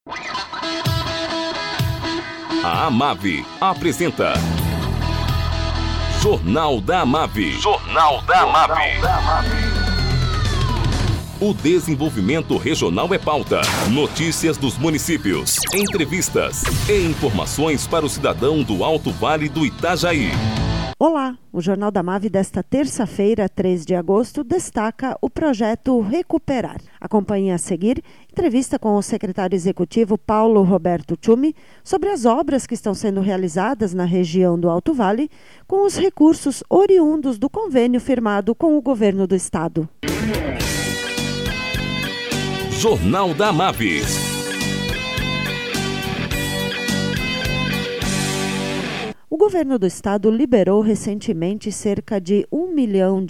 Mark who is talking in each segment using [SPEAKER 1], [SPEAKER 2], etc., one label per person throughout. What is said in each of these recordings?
[SPEAKER 1] A Amave apresenta Jornal da Amave. Jornal da Amave. O desenvolvimento regional é pauta. Notícias dos municípios, entrevistas e informações para o cidadão do Alto Vale do Itajaí.
[SPEAKER 2] Olá, o Jornal da Amave desta terça-feira, 3 de agosto, destaca o projeto Recuperar. Acompanhe a seguir entrevista com o secretário executivo Paulo Roberto Tchumi sobre as obras que estão sendo realizadas na região do Alto Vale com os recursos oriundos do convênio firmado com o governo do estado.
[SPEAKER 1] Jornal da Amave.
[SPEAKER 2] O governo do estado liberou recentemente cerca de R$1 milhão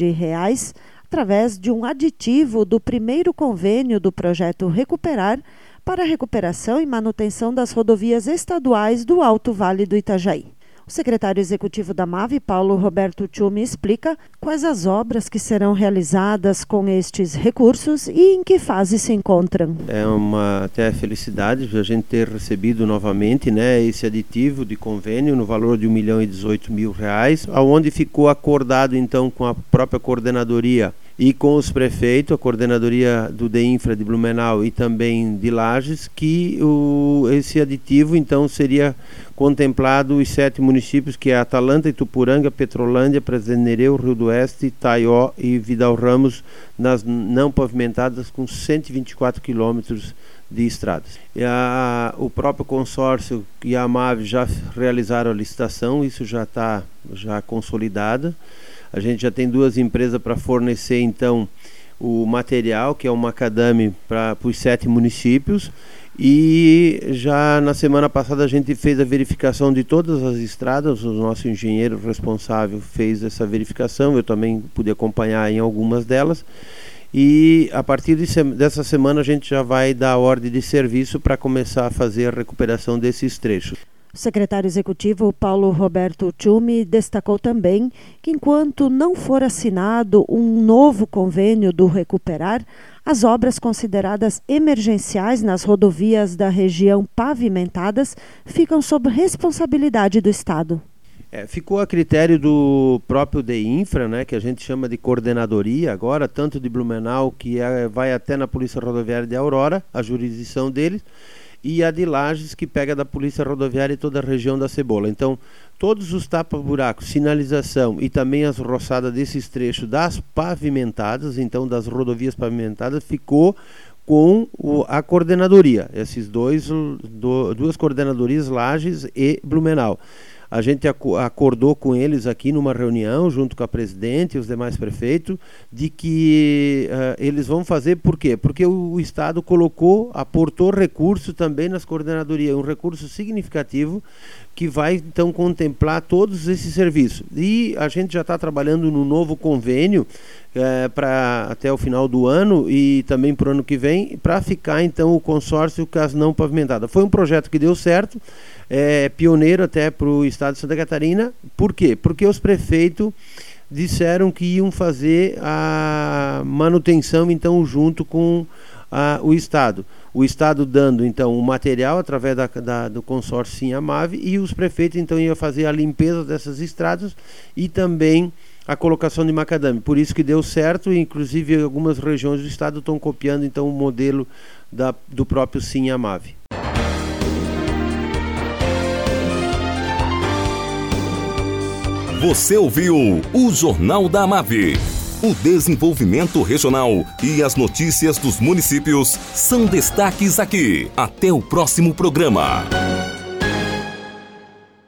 [SPEAKER 2] através de um aditivo do primeiro convênio do projeto Recuperar para a recuperação e manutenção das rodovias estaduais do Alto Vale do Itajaí. O secretário executivo da Amave, Paulo Roberto Tchumi, explica quais as obras que serão realizadas com estes recursos e em que fase se encontram.
[SPEAKER 3] É uma até felicidade a gente ter recebido novamente, esse aditivo de convênio no valor de R$1.018.000, onde ficou acordado então com a própria coordenadoria e com os prefeitos, a coordenadoria do DEINFRA de Blumenau e também de Lages, que esse aditivo então seria contemplado os 7 municípios, que é Atalanta, Itupuranga, Petrolândia, Presidente Nereu, Rio do Oeste, Itaió e Vidal Ramos, nas não pavimentadas, com 124 quilômetros de estradas. O próprio consórcio e a Amave já realizaram a licitação, isso já está consolidado. A gente já tem 2 empresas para fornecer então o material, que é o macadame para os 7 municípios, e já na semana passada a gente fez a verificação de todas as estradas. O nosso engenheiro responsável fez essa verificação, eu também pude acompanhar em algumas delas, e a partir dessa semana a gente já vai dar ordem de serviço para começar a fazer a recuperação desses trechos.
[SPEAKER 2] O secretário executivo Paulo Roberto Tchumi destacou também que enquanto não for assinado um novo convênio do Recuperar, as obras consideradas emergenciais nas rodovias da região pavimentadas ficam sob responsabilidade do estado.
[SPEAKER 3] Ficou a critério do próprio DEINFRA, que a gente chama de coordenadoria agora, tanto de Blumenau, que vai até na Polícia Rodoviária de Aurora, a jurisdição deles, e a de Lages, que pega da Polícia Rodoviária e toda a região da Cebola. Então, todos os tapa-buracos, sinalização e também as roçadas desses trechos das pavimentadas, então das rodovias pavimentadas, ficou com a coordenadoria, esses duas coordenadorias, Lages e Blumenau. A gente acordou com eles aqui numa reunião, junto com a presidente e os demais prefeitos, de que eles vão fazer, por quê? Porque o Estado aportou recurso também nas coordenadorias, um recurso significativo que vai então contemplar todos esses serviços. E a gente já está trabalhando no novo convênio para até o final do ano e também para o ano que vem, para ficar então o consórcio com as não pavimentadas. Foi um projeto que deu certo, pioneiro até para o estado de Santa Catarina. Por quê? Porque os prefeitos disseram que iam fazer a manutenção então junto com o estado. O estado dando então o material através do consórcio Sim Amave, e os prefeitos então iam fazer a limpeza dessas estradas e também a colocação de macadame. Por isso que deu certo, inclusive algumas regiões do estado estão copiando então o modelo do próprio Sim Amave.
[SPEAKER 1] Você ouviu o Jornal da Amave. O desenvolvimento regional e as notícias dos municípios são destaques aqui. Até o próximo programa.